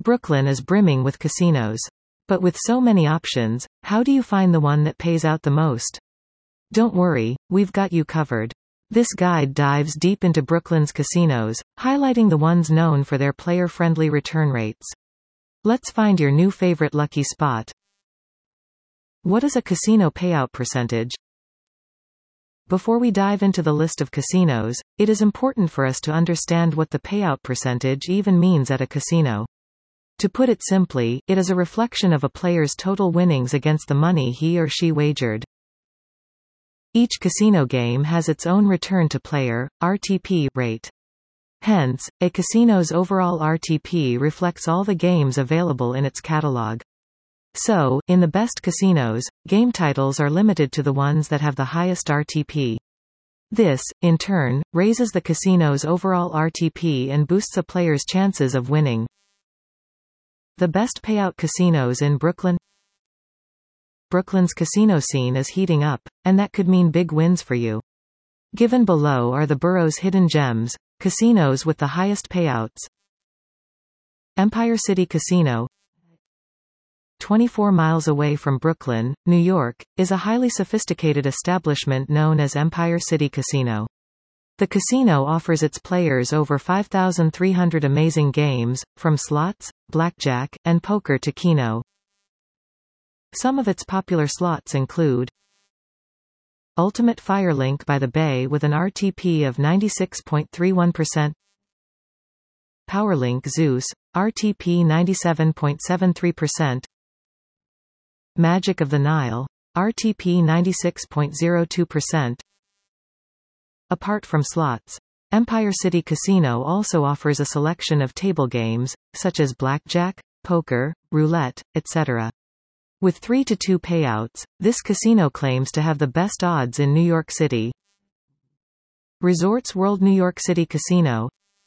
Brooklyn is brimming with casinos. But with so many options, how do you find the one that pays out the most? Don't worry, we've got you covered. This guide dives deep into Brooklyn's casinos, highlighting the ones known for their player-friendly return rates. Let's find your new favorite lucky spot. What is a casino payout percentage? Before we dive into the list of casinos, it is important for us to understand what the payout percentage even means at a casino. To put it simply, it is a reflection of a player's total winnings against the money he or she wagered. Each casino game has its own return to player, RTP, rate. Hence, a casino's overall RTP reflects all the games available in its catalog. So, in the best casinos, game titles are limited to the ones that have the highest RTP. This, in turn, raises the casino's overall RTP and boosts a player's chances of winning. The best payout casinos in Brooklyn. Brooklyn's casino scene is heating up, and that could mean big wins for you. Given below are the borough's hidden gems, casinos with the highest payouts. Empire City Casino, 24 miles away from Brooklyn, New York, is a highly sophisticated establishment known as Empire City Casino. The casino offers its players over 5,300 amazing games, from slots, blackjack, and poker to keno. Some of its popular slots include Ultimate Firelink by the Bay with an RTP of 96.31%, Powerlink Zeus, RTP 97.73%, Magic of the Nile, RTP 96.02%. Apart from slots, Empire City Casino also offers a selection of table games, such as blackjack, poker, roulette, etc. With 3-to-2 payouts, this casino claims to have the best odds in New York City. Resorts World New York City Casino,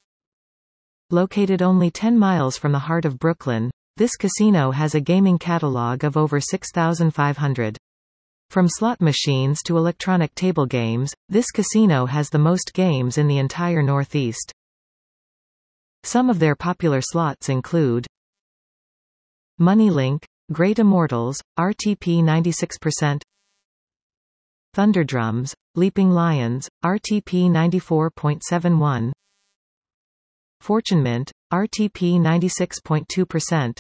located only 10 miles from the heart of Brooklyn, this casino has a gaming catalog of over 6,500. From slot machines to electronic table games, this casino has the most games in the entire Northeast. Some of their popular slots include Moneylink, Great Immortals, RTP 96%, Thunderdrums, Leaping Lions, RTP 94.71%, Fortune Mint, RTP 96.2%.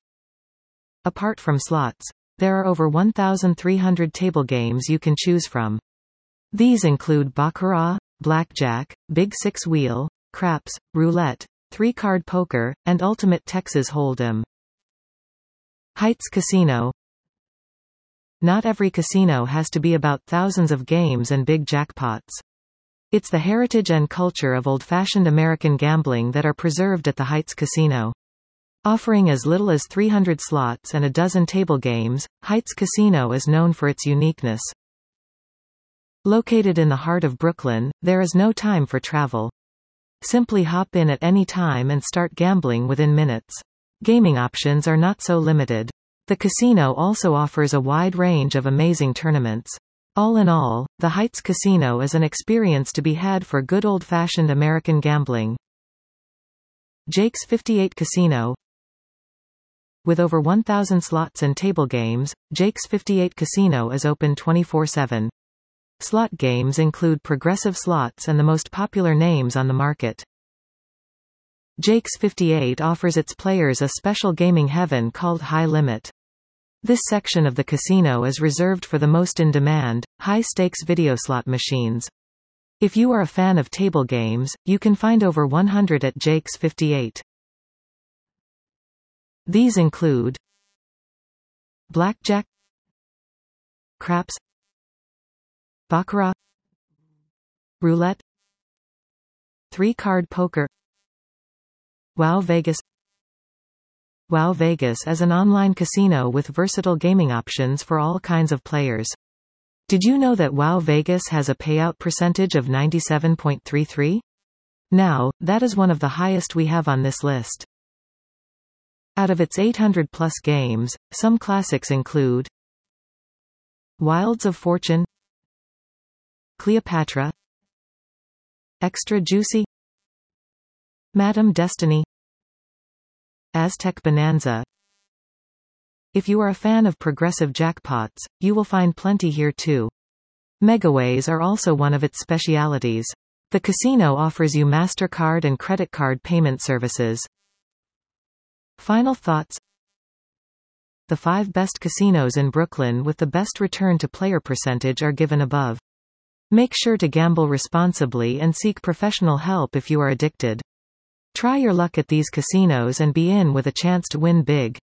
Apart from slots, there are over 1,300 table games you can choose from. These include baccarat, blackjack, big six-wheel, craps, roulette, three-card poker, and ultimate Texas Hold'em. Heights Casino. Not every casino has to be about thousands of games and big jackpots. It's the heritage and culture of old-fashioned American gambling that are preserved at the Heights Casino. Offering as little as 300 slots and a dozen table games, Heights Casino is known for its uniqueness. Located in the heart of Brooklyn, there is no time for travel. Simply hop in at any time and start gambling within minutes. Gaming options are not so limited. The casino also offers a wide range of amazing tournaments. All in all, the Heights Casino is an experience to be had for good old-fashioned American gambling. Jake's 58 Casino. With over 1,000 slots and table games, Jake's 58 Casino is open 24/7. Slot games include progressive slots and the most popular names on the market. Jake's 58 offers its players a special gaming heaven called High Limit. This section of the casino is reserved for the most in-demand, high-stakes video slot machines. If you are a fan of table games, you can find over 100 at Jake's 58. These include blackjack, craps, baccarat, roulette, three-card poker. WoW Vegas. WoW Vegas is an online casino with versatile gaming options for all kinds of players. Did you know that WoW Vegas has a payout percentage of 97.33%? Now, that is one of the highest we have on this list. Out of its 800-plus games, some classics include Wilds of Fortune, Cleopatra, Extra Juicy, Madame Destiny, Aztec Bonanza. If you are a fan of progressive jackpots, you will find plenty here too. Megaways are also one of its specialities. The casino offers you MasterCard and credit card payment services. Final thoughts. The 5 best casinos in Brooklyn with the best return to player percentage are given above. Make sure to gamble responsibly and seek professional help if you are addicted. Try your luck at these casinos and be in with a chance to win big.